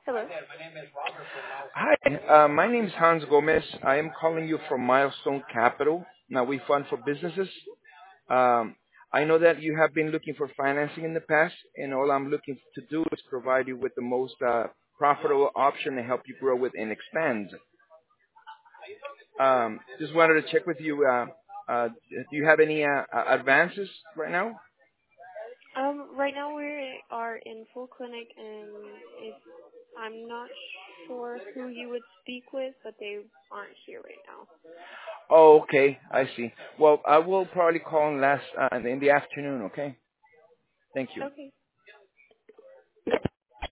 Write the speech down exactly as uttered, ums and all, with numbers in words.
Hello. Hi, uh, my name is Hans Gomez. I am calling you from Milestone Capital. Now, we fund for businesses. Um, I know that you have been looking for financing in the past, and all I'm looking to do is provide you with the most uh, profitable option to help you grow with and expand. Um, just wanted to check with you. Uh, uh, do you have any uh, uh, advances right now? Um, right now we are in full clinic, and if I'm not sure who you would speak with, but they aren't here right now. Oh, okay, I see. Well, I will probably call in last uh, in the afternoon. Okay, thank you. Okay.